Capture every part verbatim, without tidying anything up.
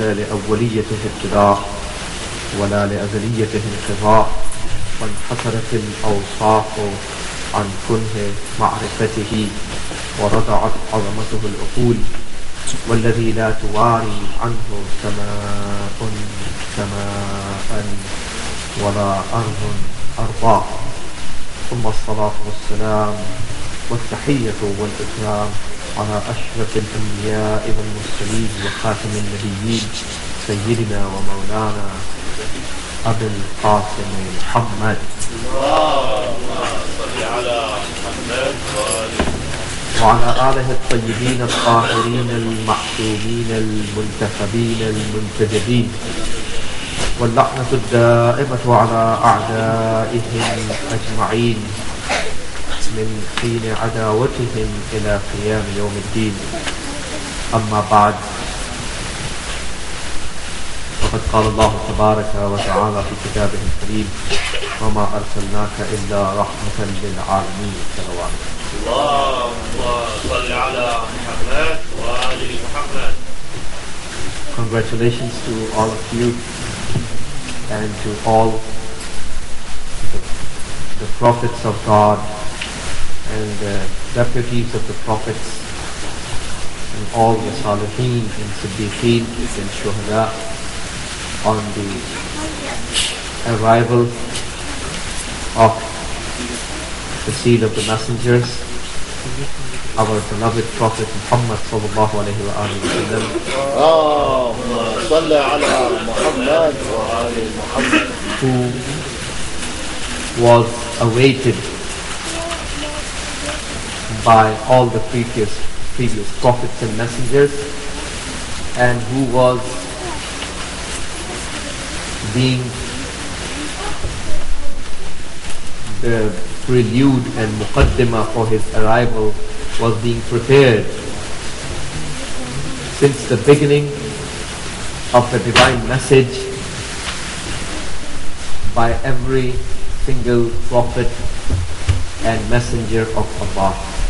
لأوليته ابتداء ولا لأزليته انقضاء، وانحسرت الأوصاف عن كنه معرفته، ورضعت عظمته العقول، والذي لا تواري عنه سماء سماء ولا أرض أرضا. ثم الصلاة والسلام والتحية والإكرام على أشرف الأنبياء والمرسلين وخاتم النبيين سيدنا ومولانا أبي القاسم محمد وعلى آله الطيبين الطاهرين المعصومين المنتخبين المنتجبين، واللعنة الدائمة على أعدائهم أجمعين من حين عداوتهم إلى قيام يوم الدين. أما بعد، فقد قال الله تبارك وتعالى في كتابه الكريم: وما أرسلناك إلا رحمة للعالمين. صلوات اللهم صل على محمد وآل محمد. Congratulations to all of you and to all the, the prophets of God and the deputies of the prophets and all the Salihin and Siddiqeen and Shuhada on the arrival of the seal of the messengers, our beloved Prophet Muhammad sallallahu alayhi wa alihi wa sallam, who was awaited by all the previous previous prophets and messengers, and who was being the prelude and muqaddimah for his arrival, was being prepared since the beginning of the divine message by every single prophet and messenger of Allah.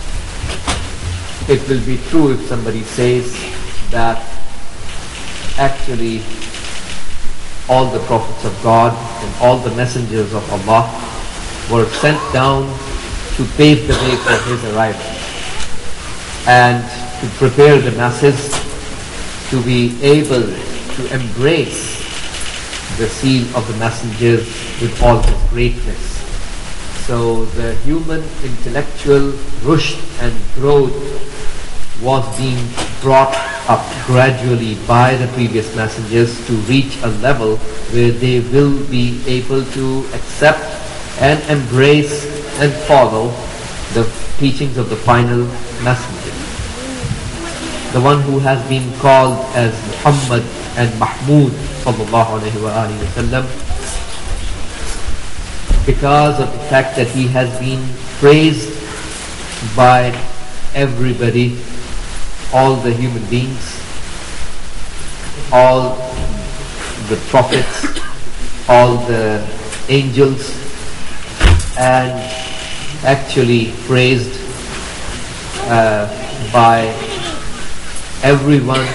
It will be true if somebody says that actually all the prophets of God and all the messengers of Allah were sent down to pave the way for his arrival and to prepare the masses to be able to embrace the seal of the messengers with all his greatness. So the human intellectual rushd and growth was being brought up gradually by the previous messengers to reach a level where they will be able to accept and embrace and follow the teachings of the final messenger, the one who has been called as Muhammad and Mahmud sallallahu alayhi wa alihi wa sallam, because of the fact that he has been praised by everybody, all the human beings, all the prophets, all the angels, and actually praised uh, by everyone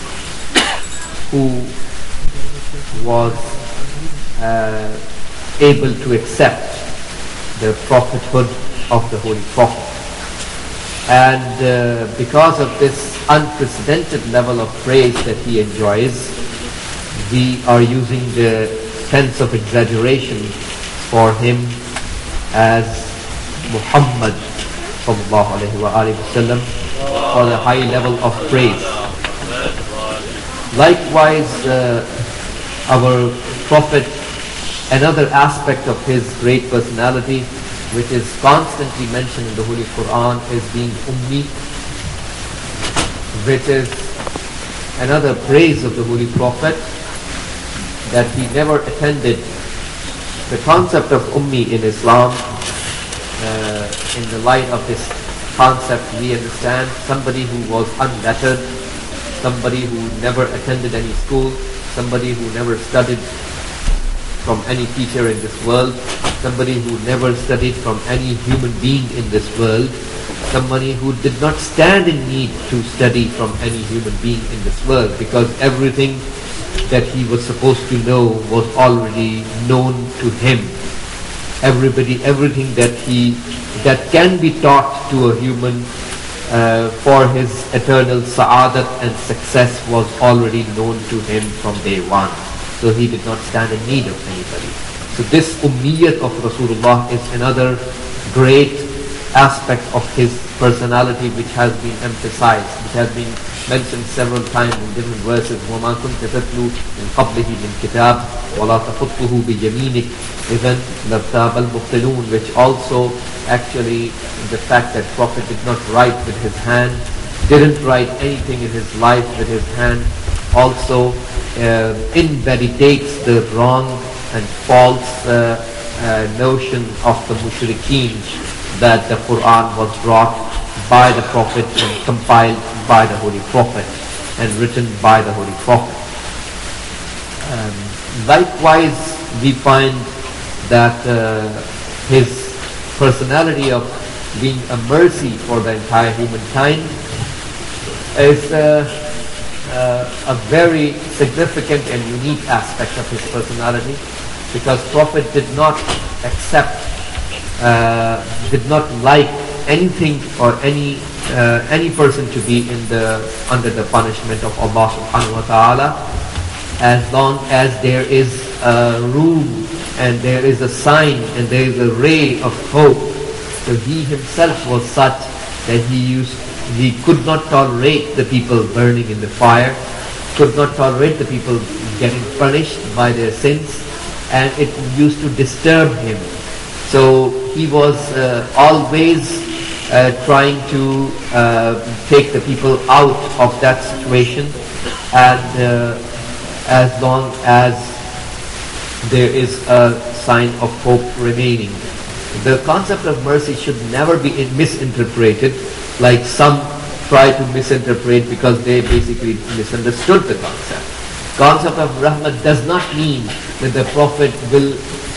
who was uh, able to accept the prophethood of the Holy Prophet. And uh, because of this unprecedented level of praise that he enjoys, we are using the tense of exaggeration for him as Muhammad sallallahu alayhi wa alihi wa sallam, for the high level of praise. Likewise, uh, our Prophet, another aspect of his great personality, which is constantly mentioned in the Holy Quran, is being Ummi, which is another praise of the Holy Prophet, that he never attended. The concept of Ummi in Islam, uh, in the light of this concept, we understand somebody who was unlettered, somebody who never attended any school, somebody who never studied from any teacher in this world, somebody who never studied from any human being in this world, somebody who did not stand in need to study from any human being in this world, because everything that he was supposed to know was already known to him. Everybody, everything that he, that can be taught to a human uh, for his eternal sa'adat and success was already known to him from day one. So he did not stand in need of anybody. So this ummiyat of Rasulullah is another great aspect of his personality which has been emphasized, which has been mentioned several times in different verses. وَمَا كُنْتَ تَتْلُو مِنْ قَبْلِهِ مِنْ كِتَابٍ وَلَا تَخُطُّهُ بِيَمِينِكَ إِذًا لَارْتَابَ الْمُبْطِلُونَ, which also actually the fact that Prophet did not write with his hand, didn't write anything in his life with his hand, also uh, invalidates the wrong and false uh, uh, notion of the mushrikeen that the Quran was brought by the Prophet and compiled by the Holy Prophet and written by the Holy Prophet. Um, likewise, we find that uh, his personality of being a mercy for the entire humankind is uh, uh, a very significant and unique aspect of his personality, because Prophet did not accept, uh, did not like anything or any uh, any person to be in the under the punishment of Allah subhanahu wa ta'ala, as long as there is a room and there is a sign and there is a ray of hope. So he himself was such that he used he could not tolerate the people burning in the fire, could not tolerate the people getting punished by their sins, and it used to disturb him. So he was uh, always uh, trying to uh, take the people out of that situation, and uh, as long as there is a sign of hope remaining. The concept of mercy should never be misinterpreted, like some try to misinterpret because they basically misunderstood the concept. Concept of rahmat does not mean that the Prophet will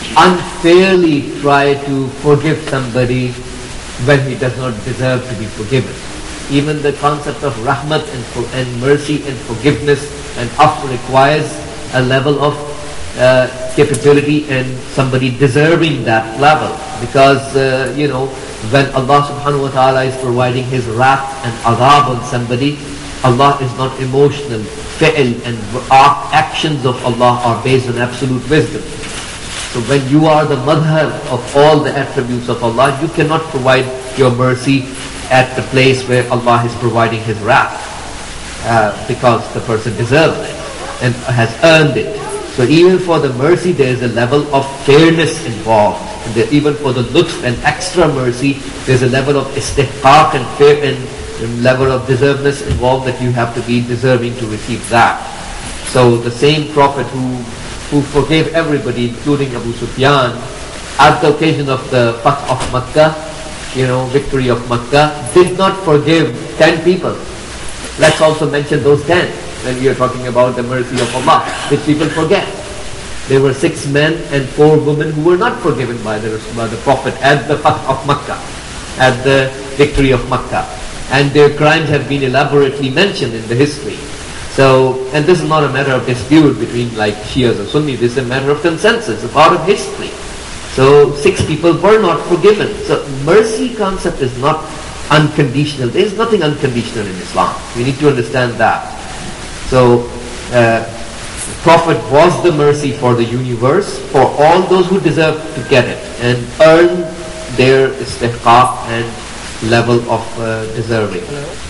unfairly try to forgive somebody when he does not deserve to be forgiven. Even the concept of rahmat and, for, and mercy and forgiveness and af requires a level of uh, capability and somebody deserving that level. Because, uh, you know, when Allah subhanahu wa ta'ala is providing his wrath and adhab on somebody, Allah is not emotional. Fi'l and actions of Allah are based on absolute wisdom. So when you are the madhar of all the attributes of Allah, you cannot provide your mercy at the place where Allah is providing his wrath, uh, because the person deserves it and has earned it. So even for the mercy, there is a level of fairness involved. And there, even for the lutf and extra mercy, there is a level of istihqaq and fair and level of deservedness involved, that you have to be deserving to receive that. So the same Prophet who who forgave everybody, including Abu Sufyan, at the occasion of the Fath of Makkah, you know, victory of Makkah, did not forgive ten people. Let's also mention those ten when we are talking about the mercy of Allah, which people forget. There were six men and four women who were not forgiven by the, by the Prophet at the Fath of Makkah, at the victory of Makkah. And their crimes have been elaborately mentioned in the history. So, and this is not a matter of dispute between like Shias or Sunni, this is a matter of consensus, a part of history. So, six people were not forgiven. So, mercy concept is not unconditional. There is nothing unconditional in Islam. We need to understand that. So, uh, the Prophet was the mercy for the universe, for all those who deserve to get it and earn their istihqaq and level of uh, deserving.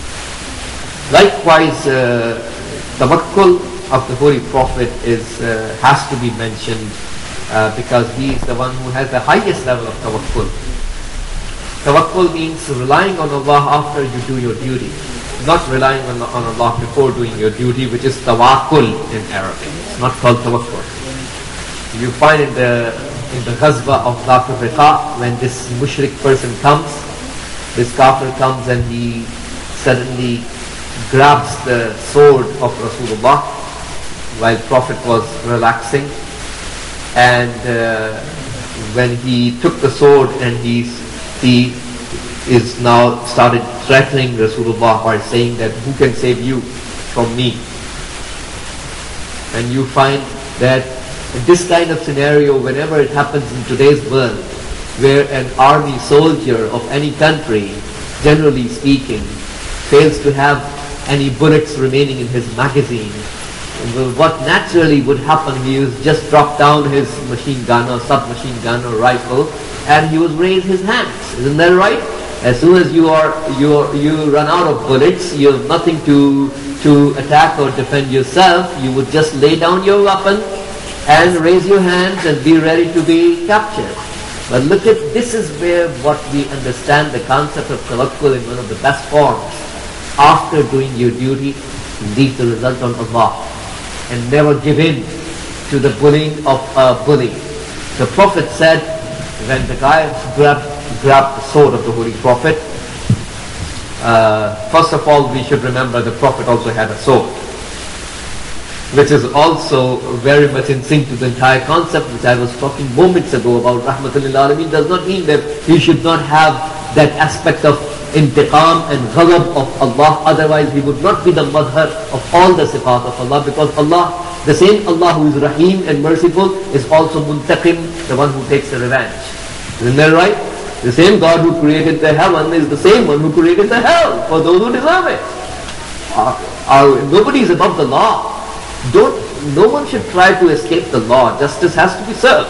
Likewise, uh, tawakkul of the Holy Prophet is uh, has to be mentioned uh, because he is the one who has the highest level of tawakkul. Tawakkul means relying on Allah after you do your duty, not relying on, on Allah before doing your duty, which is tawakkul in Arabic. It's not called tawakkul. You find in the in the ghazwa of Dhat al-Riqa, when this mushrik person comes, this kafir comes and he suddenly grabs the sword of Rasulullah while Prophet was relaxing, and uh, when he took the sword and he he is now started threatening Rasulullah by saying that who can save you from me. And you find that this kind of scenario, whenever it happens in today's world, where an army soldier of any country, generally speaking, fails to have any bullets remaining in his magazine, what naturally would happen, he would just drop down his machine gun or submachine gun or rifle, and he would raise his hands. Isn't that right? As soon as you are you are, you run out of bullets, you have nothing to to attack or defend yourself, you would just lay down your weapon and raise your hands and be ready to be captured. But look at, this is where what we understand the concept of tawakkul in one of the best forms. After doing your duty, leave the result on Allah and never give in to the bullying of a bully. The Prophet said, when the guy grabbed, grabbed the sword of the Holy Prophet, uh, first of all we should remember the Prophet also had a sword, which is also very much in sync to the entire concept which I was talking moments ago about Rahmatul lil Alameen. Does not mean that he should not have that aspect of intiqam and ghadab of Allah, otherwise he would not be the madhar of all the sifat of Allah, because Allah, the same Allah who is Rahim and merciful, is also Muntaqim, the one who takes the revenge. Isn't that right? The same God who created the heaven is the same one who created the hell for those who deserve it. Uh, uh, nobody is above the law. Don't, no one should try to escape the law. Justice has to be served.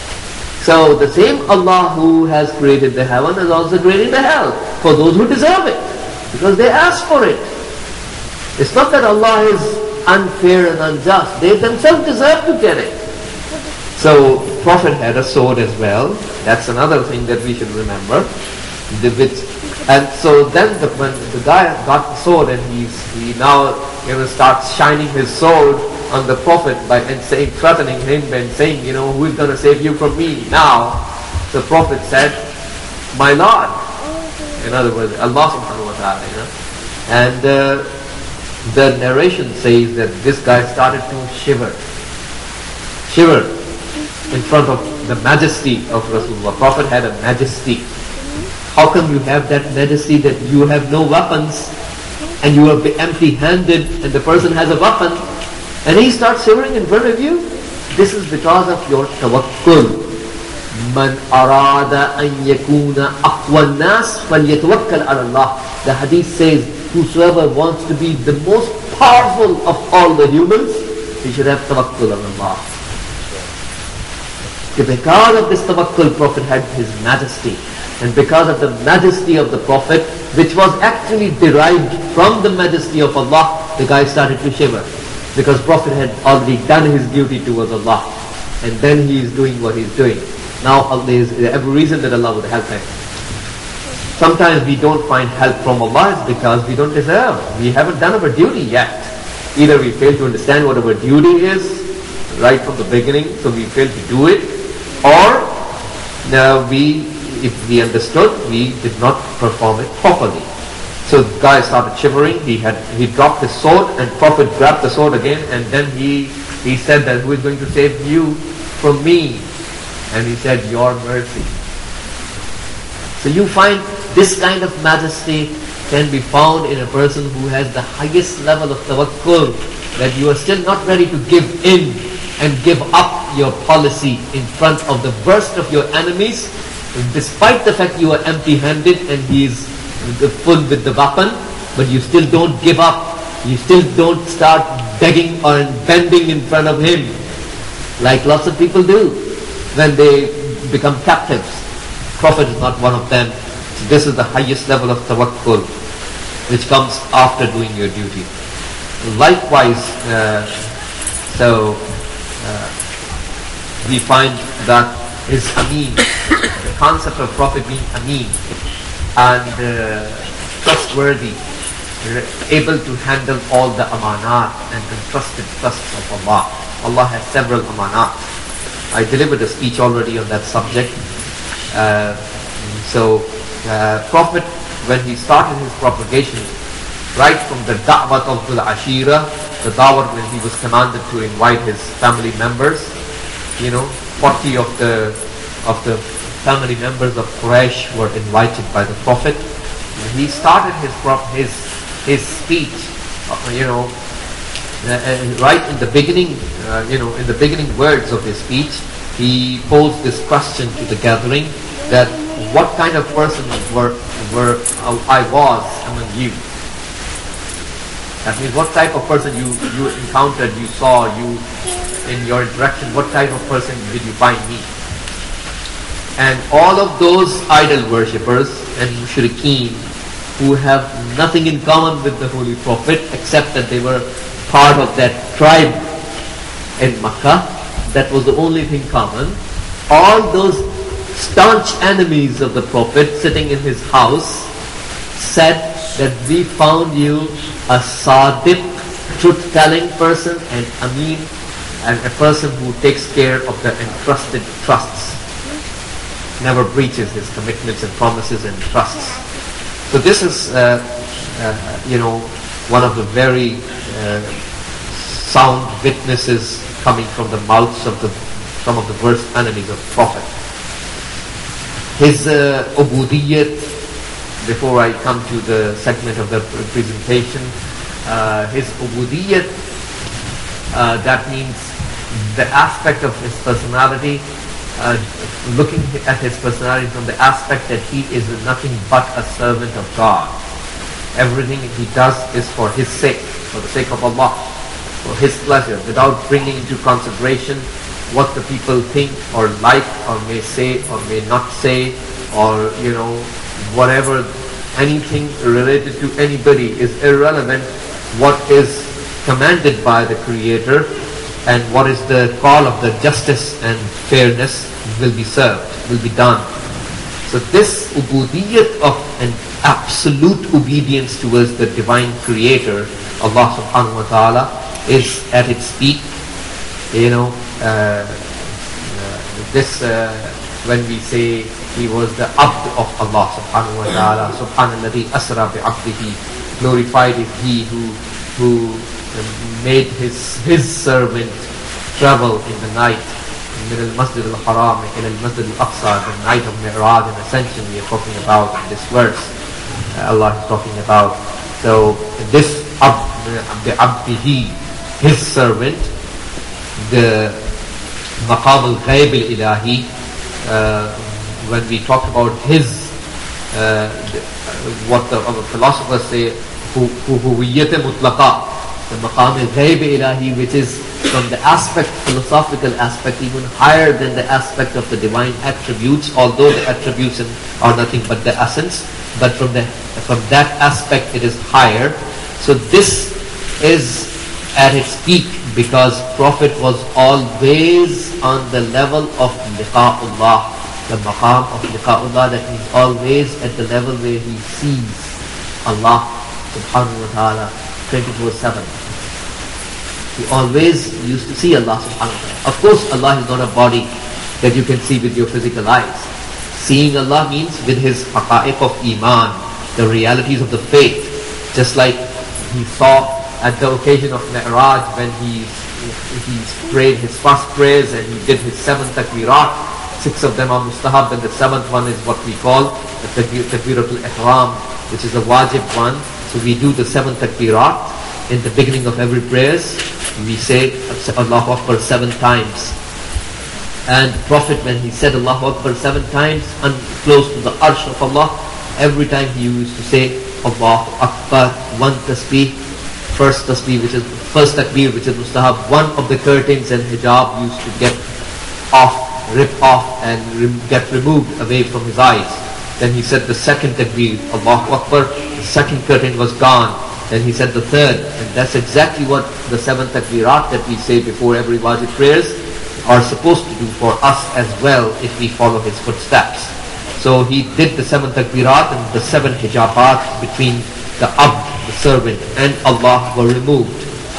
So the same Allah who has created the heaven has also created the hell for those who deserve it, because they asked for it. It's not that Allah is unfair and unjust. They themselves deserve to get it. So Prophet had a sword as well. That's another thing that we should remember. The, which, and so then the, when the guy got the sword and he's, he now you know, starts shining his sword on the Prophet by and saying, threatening him and saying, you know, who is going to save you from me now? The Prophet said, my Lord. In other words, Allah subhanahu wa ta'ala. You know? And uh, the narration says that this guy started to shiver. Shiver in front of the majesty of Rasulullah. Prophet had a majesty. How come you have that majesty that you have no weapons and you are empty-handed and the person has a weapon and he starts shivering in front of you? This is because of your tawakkul. Man arada an yakuna aqwa an-nas falyatawakkal ala Allah. The hadith says, whosoever wants to be the most powerful of all the humans, he should have tawakkul on Allah. Because of this tawakkul, Prophet had his majesty. And because of the majesty of the Prophet, which was actually derived from the majesty of Allah, the guy started to shiver. Because Prophet had already done his duty towards Allah. And then he is doing what he is doing. Now there is every reason that Allah would help him. Sometimes we don't find help from Allah because we don't deserve. We haven't done our duty yet. Either we fail to understand what our duty is right from the beginning, so we fail to do it, or now we, if we understood, we did not perform it properly. So the guy started shivering. He had he dropped his sword, and Prophet grabbed the sword again, and then he he said that, who is going to save you from me? And he said, your mercy. So you find this kind of majesty can be found in a person who has the highest level of tawakkul, that you are still not ready to give in and give up your policy in front of the worst of your enemies, despite the fact you are empty-handed and he is full with the weapon, but you still don't give up. You still don't start begging or bending in front of him, like lots of people do when they become captives. Prophet is not one of them. So this is the highest level of tawakkul, which comes after doing your duty. Likewise, uh, so uh, we find that is Ameen, the concept of Prophet being Ameen and uh, trustworthy, able to handle all the amanat and entrusted trusts of Allah. Allah has several amanat. I delivered a speech already on that subject. Uh, so, uh, Prophet, when he started his propagation, right from the da'wat of Dhul Ashira, the da'wat when he was commanded to invite his family members, you know, forty of the of the family members of Quraysh were invited by the Prophet. He started his his his speech, you know, uh, uh, right in the beginning, uh, you know, in the beginning words of his speech, he posed this question to the gathering that what kind of person were, were uh, I was among you. That means what type of person you, you encountered, you saw, you in your interaction, what type of person did you find me? And all of those idol worshippers and mushrikeen who have nothing in common with the Holy Prophet except that they were part of that tribe in Makkah, that was the only thing common. All those staunch enemies of the Prophet sitting in his house said that we found you a sadiq, truth-telling person, and ameen, and a person who takes care of the entrusted trusts, never breaches his commitments and promises and trusts. So this is, uh, uh, you know, one of the very uh, sound witnesses coming from the mouths of the some of the worst enemies of the Prophet. His uh, ubudiyyat, before I come to the segment of the presentation, uh, his ubudiyyat, uh, that means the aspect of his personality, uh, looking at his personality from the aspect that he is nothing but a servant of God. Everything he does is for his sake, for the sake of Allah, for his pleasure, without bringing into consideration what the people think or like or may say or may not say, or, you know, whatever, anything related to anybody is irrelevant. What is commanded by the Creator and what is the call of the justice and fairness will be served, will be done. So this ubudiyyat of an absolute obedience towards the divine Creator, Allah subhanahu wa ta'ala, is at its peak. You know, uh, uh, this uh, when we say he was the abd of Allah subhanahu wa ta'ala, subhanalladhi asra bi abdihi, glorified is he who who made his his servant travel in the night min al-masjid al-haram ila al-masjid al-aqsa, the night of Mi'raj and Ascension we are talking about in this verse. uh, Allah is talking about. So this abd, the abdihi, his servant, the maqam al-ghayb al-ilahi, uh, when we talk about his, uh, the, what the uh, philosophers say, huwiyyat mutlaqa, the maqam al-ghayb ilahi, which is from the aspect, philosophical aspect, even higher than the aspect of the divine attributes, although the attributes are nothing but the essence, but from the from that aspect it is higher. So this is at its peak because Prophet was always on the level of liqa'ullah, the maqam of liqa'ullah, that means always at the level where he sees Allah subhanahu wa ta'ala twenty-four seven. He always used to see Allah subhanahu wa ta'ala. Of course, Allah is not a body that you can see with your physical eyes. Seeing Allah means with his haqa'iq of iman, the realities of the faith. Just like he saw at the occasion of Mi'raj when he, he prayed his first prayers and he did his seven takbirat. Six of them are mustahab, and the seventh one is what we call the takbiratul ihram, which is a wajib one. So we do the seven takbirat in the beginning of every prayers. We say Allahu Akbar seven times. And Prophet, when he said Allahu Akbar seven times and close to the arsh of Allah, every time he used to say Allahu Akbar, one tasbih, first tasbih, which is first takbir, which is mustahab. One of the curtains and hijab used to get off, rip off and re- get removed away from his eyes. Then he said the second takbir, Allahu Akbar, the second curtain was gone. Then he said the third, and that's exactly what the seven takbirat that we say before every wajib prayers are supposed to do for us as well if we follow his footsteps. So he did the seven takbirat, and the seven hijabat between the abd, the servant, and Allah were removed.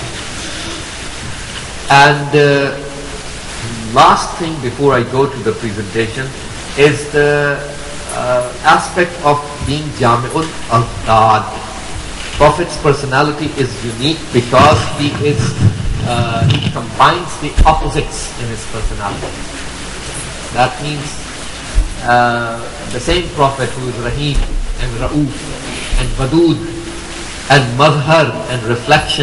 And uh, last thing before I go to the presentation is the uh, aspect of being Jami'ul Adad. Prophet's personality is unique because he is uh, he combines the opposites in his personality. That means uh, the same Prophet who is Rahim and Ra'uf and Wadud and Madhar and reflection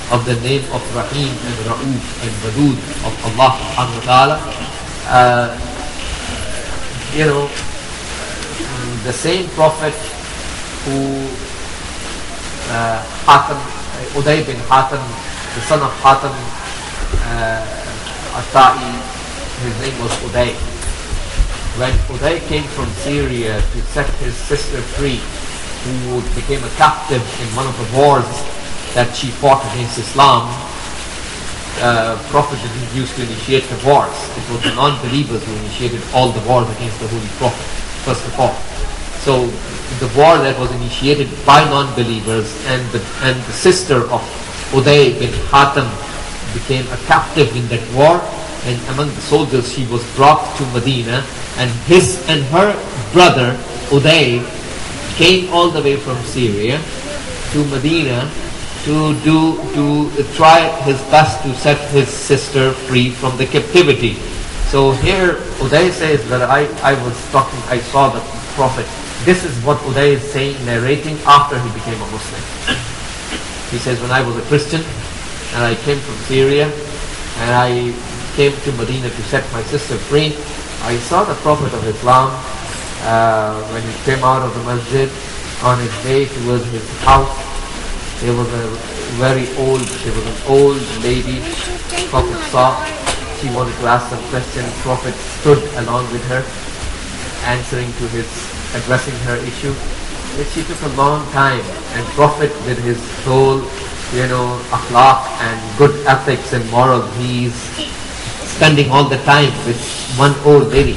of the name of Rahim and Ra'uf and Wadud of Allah subhanahu wa ta'ala. Uh, you know, the same prophet who uh, Hatim, Uday bin Hatim, the son of Hatim uh, At-Ta'i, his name was Uday. When Uday came from Syria to set his sister free, who became a captive in one of the wars that she fought against Islam, uh, Prophet didn't used to initiate the wars. It was the non-believers who initiated all the wars against the Holy Prophet, first of all. So the war that was initiated by non-believers, and the, and the sister of Uday bin Hatim became a captive in that war, and among the soldiers she was brought to Medina, and his and her brother Uday came all the way from Syria to Medina to do to try his best to set his sister free from the captivity. So here Uday says that I, I was talking, I saw the Prophet. This is what Uday is saying, narrating after he became a Muslim. He says, when I was a Christian and I came from Syria and I came to Medina to set my sister free, I saw the Prophet of Islam uh, when he came out of the masjid on his way towards his house. There was a very old, there was an old lady Prophet saw. She wanted to ask some question. Prophet stood along with her, answering to his, addressing her issue. But she took a long time, and Prophet with his whole, you know, akhlaq and good ethics and morals, he's spending all the time with one old lady.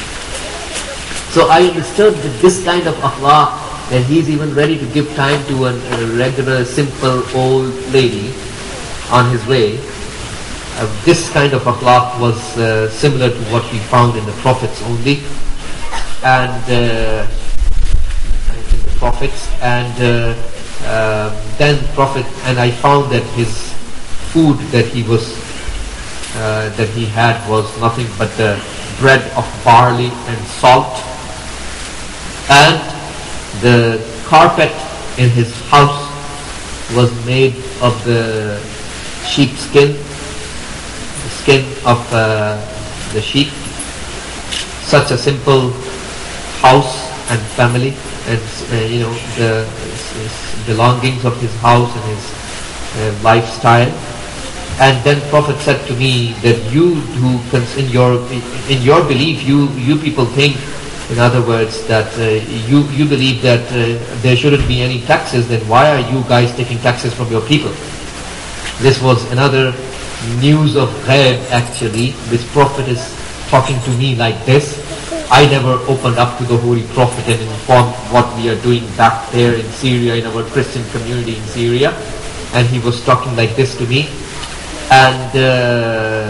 So I understood that this kind of akhlaq, that he's even ready to give time to a, a regular, simple old lady on his way. Uh, this kind of akhlaq was uh, similar to what we found in the prophets only, and uh, in the prophets, and uh, uh, then Prophet, and I found that his food that he was, uh, that he had was nothing but the bread of barley and salt, and the carpet in his house was made of the sheepskin, the skin of uh, the sheep. Such a simple house and family, and uh, you know, the his belongings of his house and his uh, lifestyle. And then Prophet said to me that you who cons- in your in your belief, you you people think, in other words, that uh, you you believe that uh, there shouldn't be any taxes, then why are you guys taking taxes from your people? This was another news of ghaib actually. This Prophet is talking to me like this. I never opened up to the Holy Prophet and informed what we are doing back there in Syria, in our Christian community in Syria. And he was talking like this to me. And uh,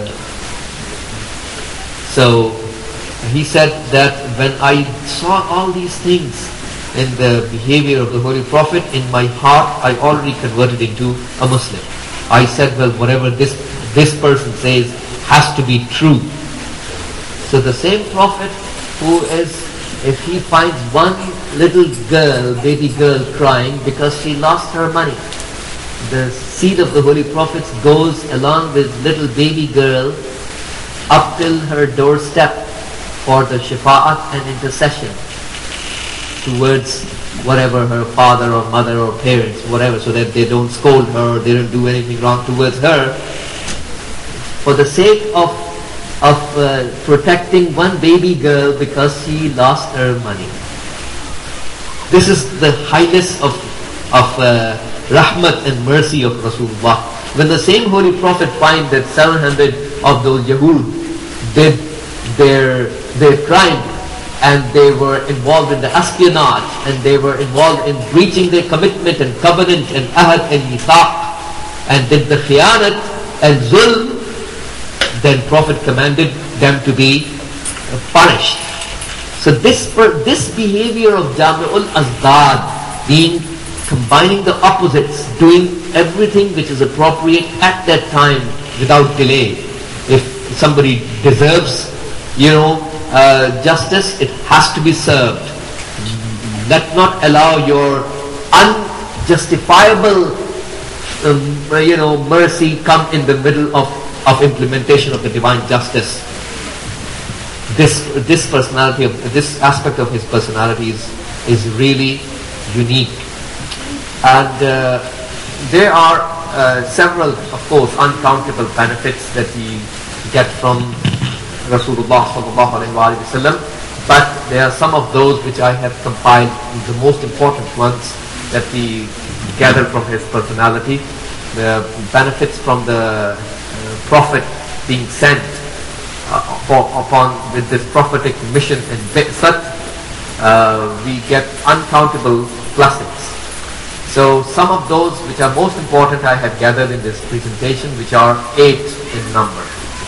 so he said that when I saw all these things in the behavior of the Holy Prophet, in my heart I already converted into a Muslim. I said, well, whatever this this person says has to be true. So the same Prophet who is, if he finds one little girl, baby girl crying because she lost her money, the seed of the Holy Prophets goes along with little baby girl up till her doorstep for the shafa'at and intercession towards whatever her father or mother or parents, whatever, so that they don't scold her, they don't do anything wrong towards her, for the sake of of uh, protecting one baby girl because she lost her money. This is the highness of of uh, rahmat and mercy of Rasulullah. When the same Holy Prophet finds that seven hundred of those Yahud did their their crime, and they were involved in the espionage, and they were involved in breaching their commitment and covenant and ahad and mithaq, and did the khiyanat and zulm, then Prophet commanded them to be punished. So this this behavior of Jami'ul Azdad, being combining the opposites, doing everything which is appropriate at that time without delay. If somebody deserves, you know, uh, justice, it has to be served. Let not allow your unjustifiable um, uh, you know, mercy come in the middle of, of implementation of the divine justice. This, this personality, of this aspect of his personality is, is really unique. And uh, there are uh, several, of course, uncountable benefits that we get from Rasulullah sallallahu alaihi wasallam, but there are some of those which I have compiled, the most important ones that we gather from his personality. The benefits from the uh, Prophet being sent uh, for, upon with this prophetic mission and bi'sat, uh, we get uncountable blessings. So some of those which are most important I have gathered in this presentation, which are eight in number.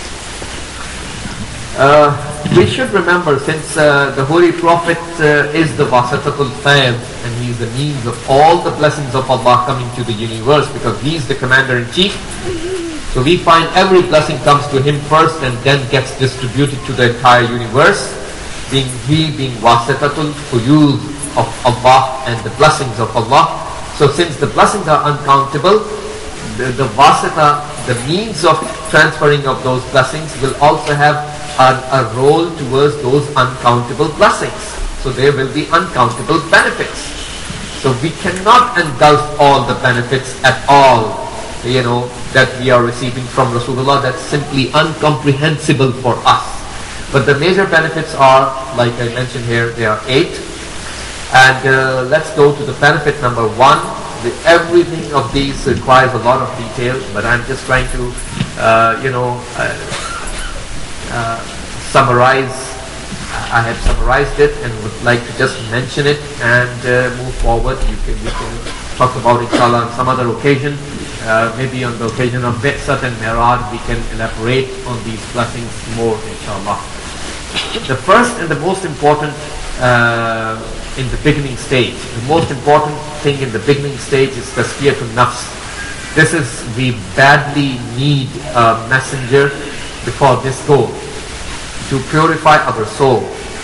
Uh, we should remember, since uh, the Holy Prophet uh, is the Wasatatul Fayd, and he is the means of all the blessings of Allah coming to the universe, because he is the Commander-in-Chief. So we find every blessing comes to him first and then gets distributed to the entire universe, being he being Wasatatul Fuyuz of Allah and the blessings of Allah. So since the blessings are uncountable, the, the Wasita, the means of transferring of those blessings, will also have a, a role towards those uncountable blessings. So there will be uncountable benefits. So we cannot engulf all the benefits at all, you know, that we are receiving from Rasulullah. That's simply incomprehensible for us. But the major benefits are, like I mentioned here, there are eight. And uh, let's go to the benefit number one. The, everything of these requires a lot of detail, but I'm just trying to, uh, you know, uh, uh, summarize. I have summarized it and would like to just mention it and uh, move forward. You can, we can talk about inshallah on some other occasion. Uh, maybe on the occasion of Bi'sat and Mi'raj, we can elaborate on these blessings more inshallah. The first and the most important uh, in the beginning stage, the most important thing in the beginning stage is Tazkiyatun Nafs. This is, we badly need a messenger before this goal, to purify our soul.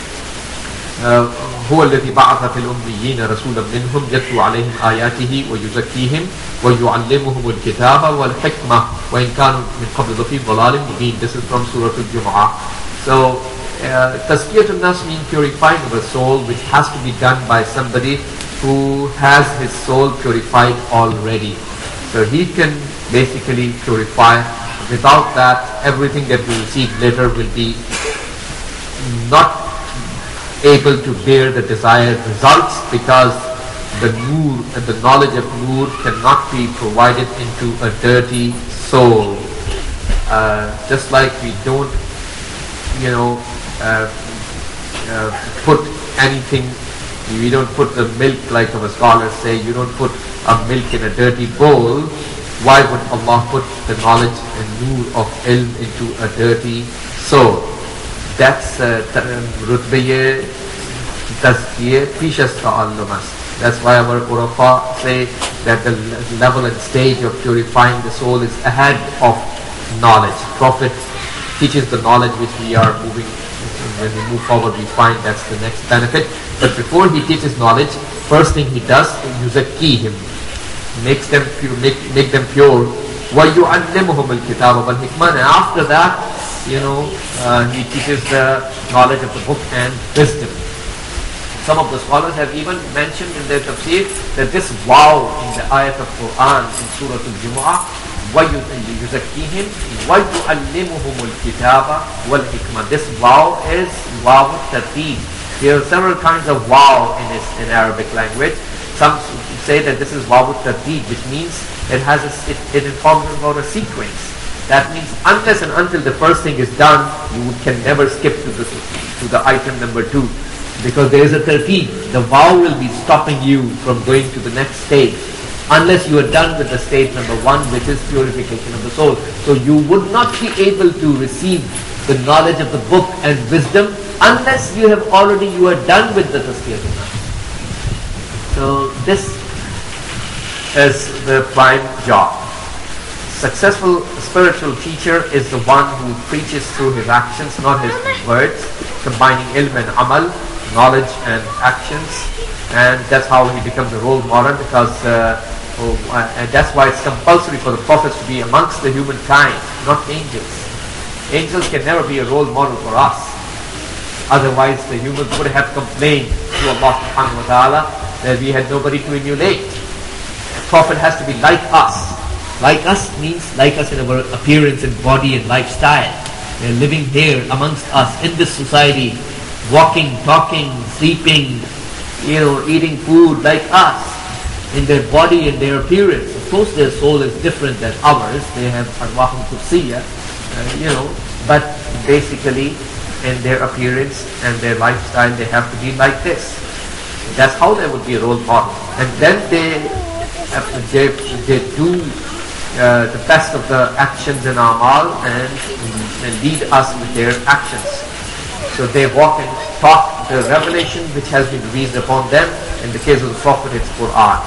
هو الذي بعث في الأميين رسولا منهم يتلو عليهم آياته ويزكيهم ويعلمهم الكتاب والحكمة وإن كانوا من قبل لفي ضلال مبين. This is from Surah Al-Jumu'ah. So uh, Tazkiyatun Nafs means purifying our soul, which has to be done by somebody who has his soul purified already. So he can basically purify. Without that, everything that we receive later will be not able to bear the desired results, because the nur and the knowledge of nur cannot be provided into a dirty soul. Uh, just like we don't, you know, uh, uh, put anything, we don't put the milk, like our scholars say, you don't put a milk in a dirty bowl. Why would Allah put the knowledge and nur of ilm into a dirty soul? That's rutbiyya tazkiyya pisha ta'allumas. That's why our Urafa say that the level and stage of purifying the soul is ahead of knowledge. Prophet teaches the knowledge which we are moving. When we move forward, we find that's the next benefit. But before he teaches knowledge, first thing he does, yuzakkihim, makes them pure, make, make them pure. وَيُعَلِّمُهُمُ الْكِتَابَ وَالْحِكْمَةَ. And after that, you know, uh, he teaches the knowledge of the book and wisdom. Some of the scholars have even mentioned in their tafsir that this wow in the ayat of Quran in Surah Al-Jumu'ah, وَيُزَكِّيهِمْ وَيُعَلِّمُهُمُ الْكِتَابَ وَالْحِكْمَةَ. This wow is wow tartib. There are several kinds of wow in, this, in Arabic language. Some say that this is wow tartib, which means it has a, it, it informs about a sequence. That means unless and until the first thing is done, you can never skip to the to the item number two, because there is a tartib. The vow will be stopping you from going to the next stage unless you are done with the stage number one, which is purification of the soul. So you would not be able to receive the knowledge of the book and wisdom unless you have already you are done with the tazkiyatun nafs. So this is the prime job. Successful spiritual teacher is the one who preaches through his actions, not his words, combining ilm and amal, knowledge and actions. And that's how he becomes a role model, because uh, Oh, uh, and that's why it's compulsory for the prophets to be amongst the humankind, not angels. Angels can never be a role model for us. Otherwise, the humans would have complained to Allah subhanahu wa ta'ala that we had nobody to emulate. A prophet has to be like us. Like us means like us in our appearance and body and lifestyle. They're living here amongst us in this society, walking, talking, sleeping, you know, eating food like us, in their body and their appearance. Of course, their soul is different than ours. They have arwahum kursiyya, uh, you know, but basically in their appearance and their lifestyle, they have to be like this. That's how they would be a role model. And then they, they, they do uh, the best of the actions in amal and, and lead us with their actions. So they walk and talk the revelation which has been released upon them. In the case of the Prophet, it's Quran.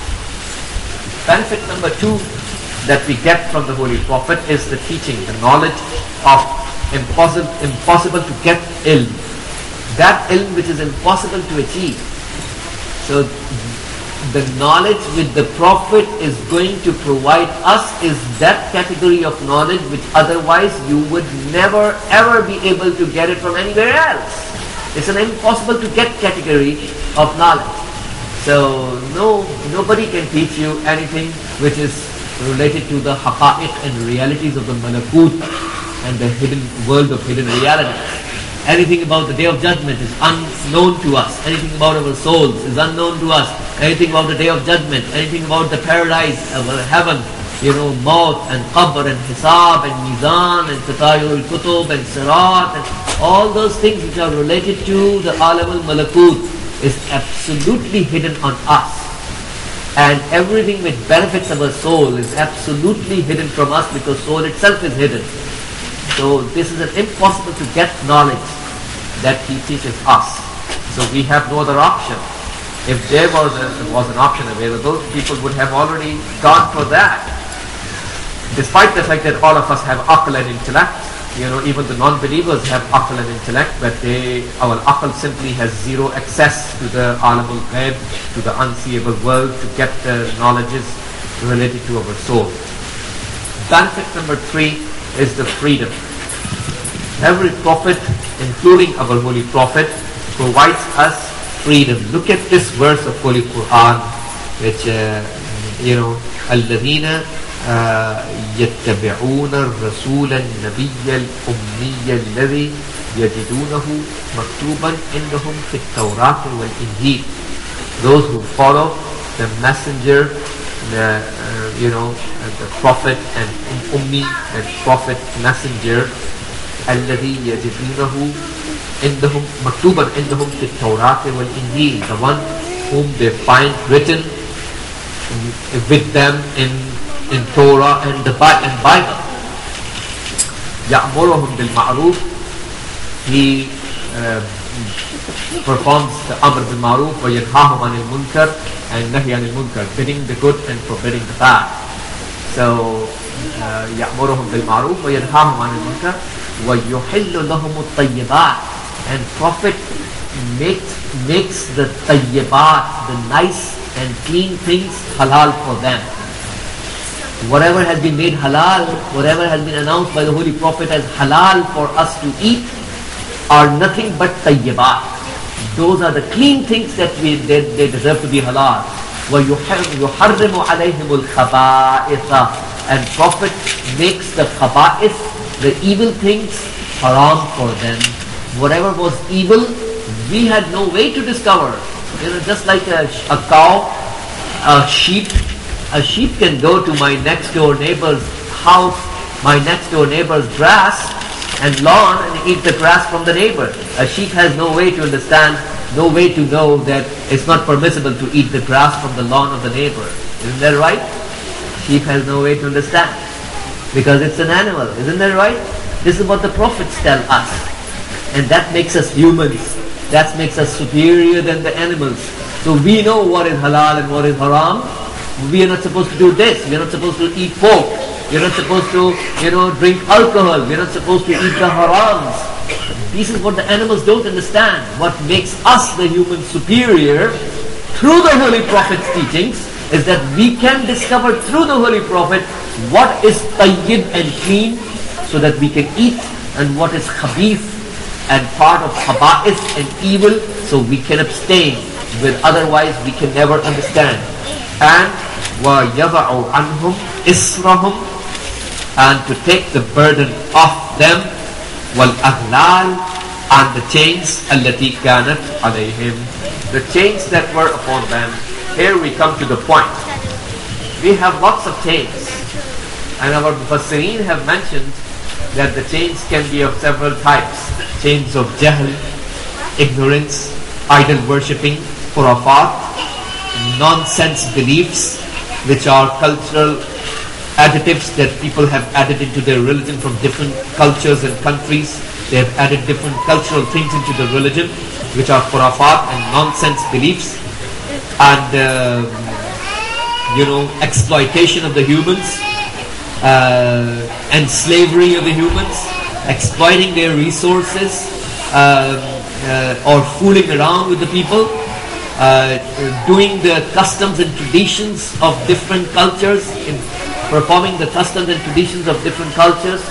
Benefit number two that we get from the Holy Prophet is the teaching, the knowledge of impossible, impossible to get ilm. That ilm which is impossible to achieve. So the knowledge which the Prophet is going to provide us is that category of knowledge which otherwise you would never ever be able to get it from anywhere else. It's an impossible to get category of knowledge. So no, nobody can teach you anything which is related to the haqa'iq and realities of the malakut and the hidden world of hidden realities. Anything about the Day of Judgment is unknown to us. Anything about our souls is unknown to us. Anything about the Day of Judgment, anything about the paradise, our heaven, you know, maut and qabr and hisab and mizan and tatayur al-kutub and sirat and all those things which are related to the alam al-malakut is absolutely hidden on us. And everything which benefits our soul is absolutely hidden from us because soul itself is hidden. So this is an impossible to get knowledge that he teaches us. So we have no other option. If there was, a, was an option available, people would have already gone for that. Despite the fact that all of us have aql and intellect, you know, even the non-believers have aql and intellect, but they, our aql simply has zero access to the alam al-ghaib, to the unseeable world, to get the knowledges related to our soul. Benefit number three is the freedom. Every prophet, including our Holy Prophet, provides us freedom. Look at this verse of Holy Quran, which, uh, you know, الَّذِينَ يَتَّبِعُونَ الرَّسُولَ النَّبِيَّ الْأُمِّيَّ الَّذِي يَجِدُونَهُ مَكْتُوبًا عِنْدَهُمْ فِي التَّوْرَاةِ وَالْإِنْجِيلِ. Those who follow the messenger, the, uh, you know, the prophet and ummi and prophet messenger, الذي يجدونه عندهم مكتوبا عندهم في التوراة والإنجيل, the one whom they find written with them in in Torah and the and Bible. يأمرهم بالمعروف, he uh, performs the amr bil ma'ruf wa yanhahum anil munkar and nahy anil munkar, bidding the good and forbidding the bad. So يأمرهم بالمعروف وينهاهم عن المنكر ويحل لهم الطيبات, and Prophet makes makes the tayyibat, the nice and clean things, halal for them. Whatever has been made halal, whatever has been announced by the Holy Prophet as halal for us to eat, are nothing but tayyibat. Those are the clean things that we they, they deserve to be halal. وَيُحَرِّمُ عَلَيْهِمُ الْخَبَائِثَ, and Prophet makes the khaba'ith, the evil things, haram for them. Whatever was evil, we had no way to discover. You know, just like a, a cow, a sheep, a sheep can go to my next door neighbor's house, my next door neighbor's grass and lawn, and eat the grass from the neighbor. A sheep has no way to understand, no way to know that it's not permissible to eat the grass from the lawn of the neighbor. Isn't that right? Sheep has no way to understand because it's an animal. Isn't that right? This is what the prophets tell us, and that makes us humans. That makes us superior than the animals. So we know what is halal and what is haram. We are not supposed to do this. We are not supposed to eat pork. We are not supposed to, you know, drink alcohol. We are not supposed to eat the harams. This is what the animals don't understand. What makes us, the humans, superior through the Holy Prophet's teachings is that we can discover through the Holy Prophet what is tayyib and clean, so that we can eat, and what is khabith and part of khaba'ith and evil, so we can abstain. With otherwise we can never understand. And وَيَضَعُ عَنْهُمْ إِسْرَهُمْ, and to take the burden off them, وَالْأَغْلَالِ, and the chains الَّتِي كَانَتْ عَلَيْهِمْ, the chains that were upon them. Here we come to the point. We have lots of chains, and our Mufassirin have mentioned that the chains can be of several types. Chains of jahl, ignorance, idol worshipping, khurafat, nonsense beliefs, which are cultural additives that people have added into their religion from different cultures and countries. They have added different cultural things into the religion, which are khurafat and nonsense beliefs. And uh, you know, exploitation of the humans, uh, and slavery of the humans, exploiting their resources, uh, uh, or fooling around with the people, uh, doing the customs and traditions of different cultures, in performing the customs and traditions of different cultures.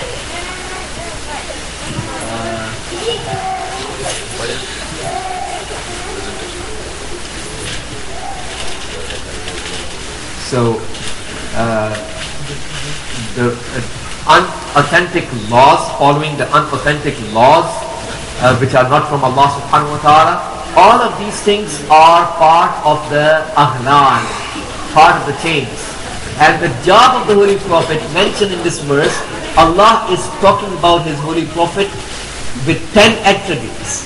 So, uh, the uh, unauthentic laws, following the unauthentic laws, uh, which are not from Allah subhanahu wa ta'ala, all of these things are part of the aghlal, part of the chains. And the job of the Holy Prophet mentioned in this verse, Allah is talking about His Holy Prophet with ten attributes.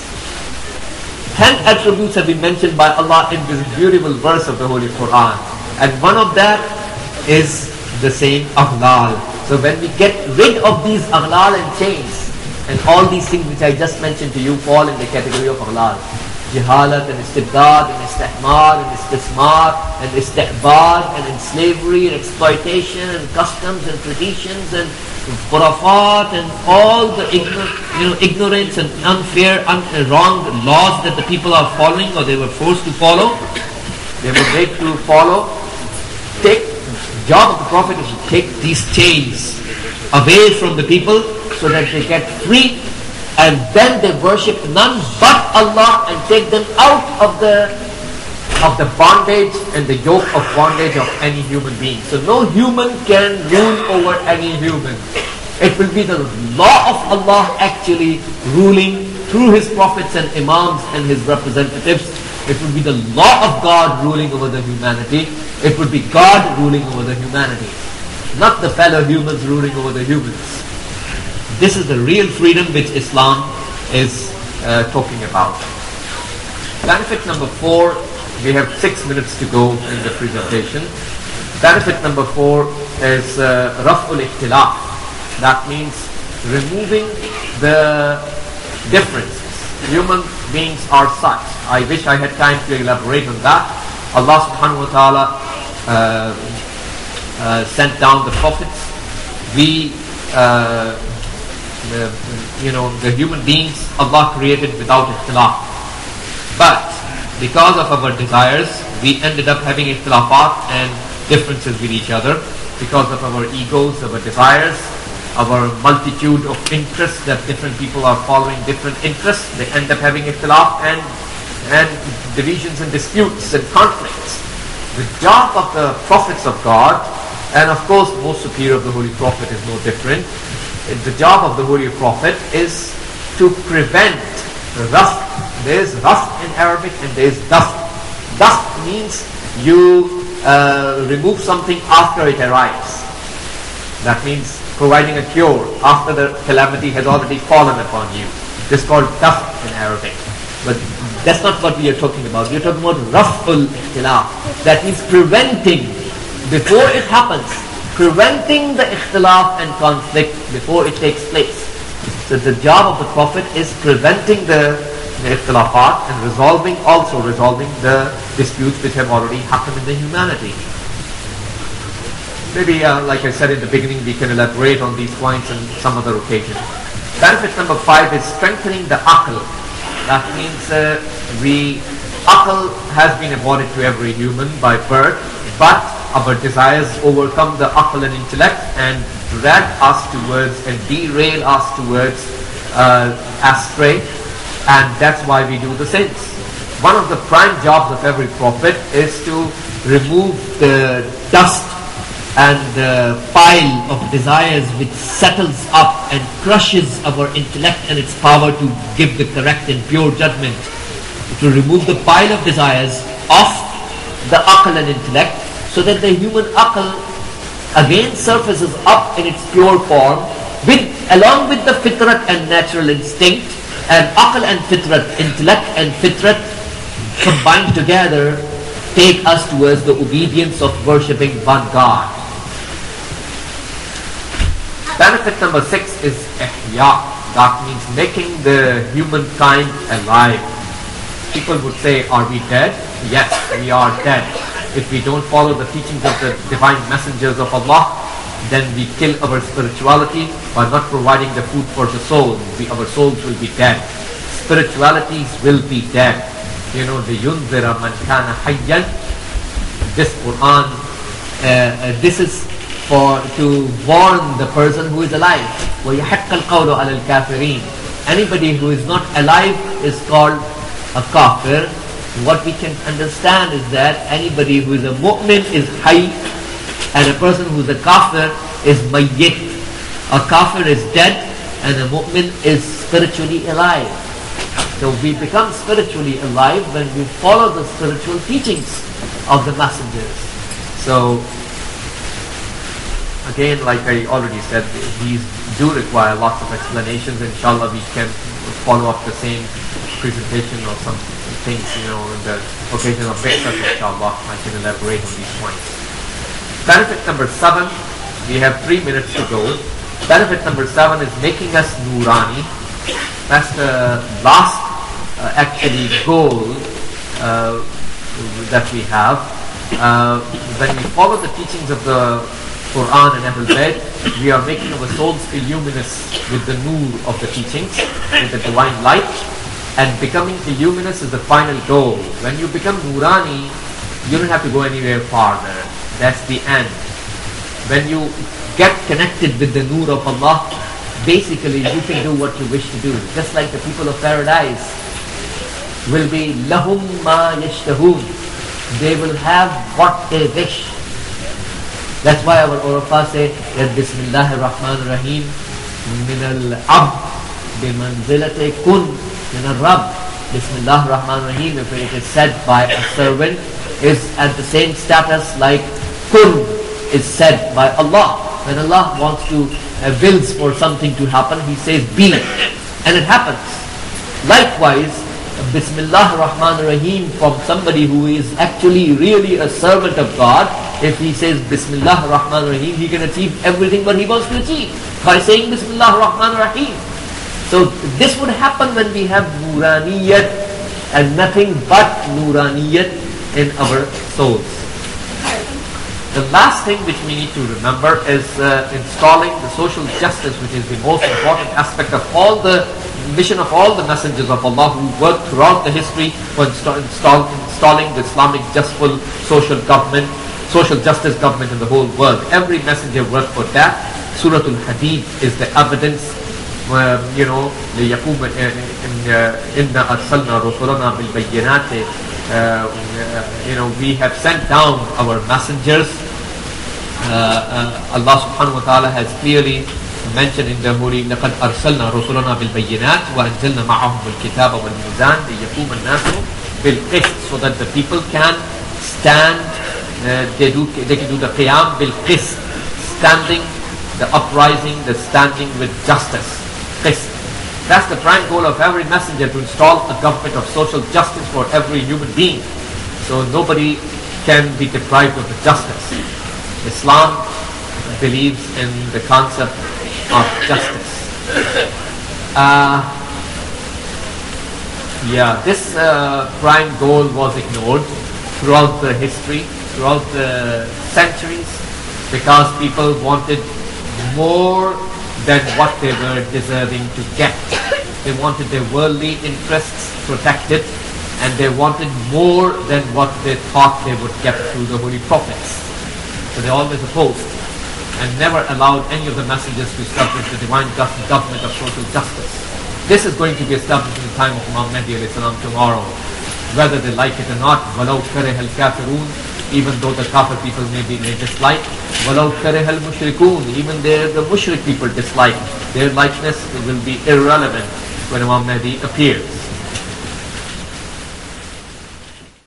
Ten attributes have been mentioned by Allah in this beautiful verse of the Holy Quran. And one of that is the same aghlal. So when we get rid of these aghlal and chains, and all these things which I just mentioned to you fall in the category of aghlal. Jihalat and istibdad and istihmar and istismar and istihbad and in slavery and exploitation and customs and traditions and khurafat and all the ignor you know, ignorance and unfair, un wrong laws that the people are following or they were forced to follow. They were made to follow. Take, the job of the Prophet is to take these chains away from the people so that they get free, and then they worship none but Allah and take them out of the of the bondage and the yoke of bondage of any human being. So no human can rule over any human. It will be the law of Allah actually ruling through His prophets and imams and His representatives. It would be the law of God ruling over the humanity. It would be God ruling over the humanity, not the fellow humans ruling over the humans. This is the real freedom which Islam is uh, talking about. Benefit number four, we have six minutes to go in the presentation. Benefit number four is uh, Raf'ul Ikhtilaf. That means removing the differences. Human beings are such. I wish I had time to elaborate on that. Allah subhanahu wa ta'ala uh, uh, sent down the prophets. We, uh, the, you know, the human beings Allah created without ikhtilaf. But because of our desires, we ended up having ikhtilafat and differences with each other. Because of our egos, our desires, our multitude of interests that different people are following different interests, they end up having ikhtilaf and and divisions and disputes and conflicts. The job of the prophets of God, and of course most superior of the Holy Prophet is no different, the job of the Holy Prophet is to prevent rafq. There is rafq in Arabic and there is dafq. Dafq means you uh, remove something after it arrives. That means providing a cure after the calamity has already fallen upon you. This is called dafq in Arabic. But that's not what we are talking about. We are talking about raf'ul ikhtilaf. That means preventing, before it happens, preventing the ikhtilaf and conflict before it takes place. So the job of the Prophet is preventing the, the ikhtilafat and resolving, also resolving the disputes which have already happened in the humanity. Maybe, uh, like I said in the beginning, we can elaborate on these points on some other occasion. Benefit number five is strengthening the aql. That means uh, we, aql has been awarded to every human by birth. but our desires overcome the aql and intellect and drag us towards and derail us towards uh, astray, and that's why we do the sins. One of the prime jobs of every prophet is to remove the dust and the pile of desires which settles up and crushes our intellect and its power to give the correct and pure judgment. To remove the pile of desires off the aql and intellect, so that the human aql again surfaces up in its pure form, with along with the fitrat and natural instinct, and aql and fitrat, intellect and fitrat combined together take us towards the obedience of worshipping one God. Benefit number six is ihya. That means making the humankind alive. People would say, are we dead? Yes, we are dead. If we don't follow the teachings of the divine messengers of Allah, then we kill our spirituality by not providing the food for the soul. We, our souls will be dead. Spiritualities will be dead. You know, the yunzira man kana hayyan. This Quran, uh, uh, this is for to warn the person who is alive. وَيَحَقَّ الْقَوْلُ عَلَى الْكَافِرِينَ. Anybody who is not alive is called a kafir. What we can understand is that anybody who is a mu'min is hayy, and a person who is a kafir is mayyit. A kafir is dead, and a mu'min is spiritually alive. So we become spiritually alive when we follow the spiritual teachings of the messengers. So again, like I already said, these do require lots of explanations. Inshallah, we can follow up the same presentation or some things, you know, in the occasion of Bi'sat, inshallah. I can elaborate on these points. Benefit number seven, we have three minutes to go. Benefit number seven is making us Nurani. That's the last uh, actually goal uh, that we have. Uh, when we follow the teachings of the Quran and Ahlul Bayt, we are making our souls illuminous with the nur of the teachings, with the divine light, and becoming illuminous is the final goal. When you become Nurani, you don't have to go anywhere farther. That's the end. When you get connected with the nur of Allah, basically you can do what you wish to do. Just like the people of paradise will be lahum ma yashtahun. They will have what they wish. That's why our Urfa say that Bismillahir Rahmanir Rahim min al-abd bimanzilati kun min al-rabb. Bismillahir Rahmanir Rahim, if it is said by a servant, is at the same status like kun is said by Allah. When Allah wants to uh, wills for something to happen, He says be, and it happens. Likewise, Bismillahir Rahmanir Rahim from somebody who is actually really a servant of God, if he says Bismillahir Rahmanir Rahim, he can achieve everything what he wants to achieve by saying Bismillahir Rahmanir Rahim. So this would happen when we have Nuraniyat and nothing but Nuraniyat in our souls. The last thing which we need to remember is uh, installing the social justice, which is the most important aspect of all the mission of all the messengers of Allah who worked throughout the history for install, install, installing the Islamic justful social government, social justice government in the whole world. Every messenger worked for that. Surah Al-Hadid is the evidence. Uh, you know, لِيَقُومَ إِنَّا أَرْسَلْنَا رُسُلَنَا بِالْبَيِّنَاتِ. You know, we have sent down our messengers. Uh, uh, Allah subhanahu wa ta'ala has clearly mentioned in the Holy, لَقَدْ أَرْسَلْنَا رُسُلَنَا بِالْبَيِّنَاتِ وَأَنزَلْنَا مَعَهُمُ الْكِتَابَ وَالْمِيزَانَ لِيَقُومَ النَّاسُ بِالْقِسْطِ, so that the people can stand, uh, they do they can do the qiyam bil-qist, standing, the uprising, the standing with justice. Qist. That's the prime goal of every messenger, to install a government of social justice for every human being. So nobody can be deprived of the justice. Islam believes in the concept of justice. Uh, yeah, this uh, prime goal was ignored throughout the history, throughout the centuries, because people wanted more than what they were deserving to get. They wanted their worldly interests protected, and they wanted more than what they thought they would get through the holy prophets. So they always opposed and never allowed any of the messengers to establish the divine government of social justice. This is going to be established in the time of Imam Mahdi alayhi salam tomorrow, whether they like it or not. وَلَوْ كَرِهَ الْكَافِرُونَ, even though the kafir people may be may dislike. وَلَوْ كَرِهَ الْمُشْرِكُونَ, even there the mushrik people dislike. Their likeness will be irrelevant when Imam Mahdi appears.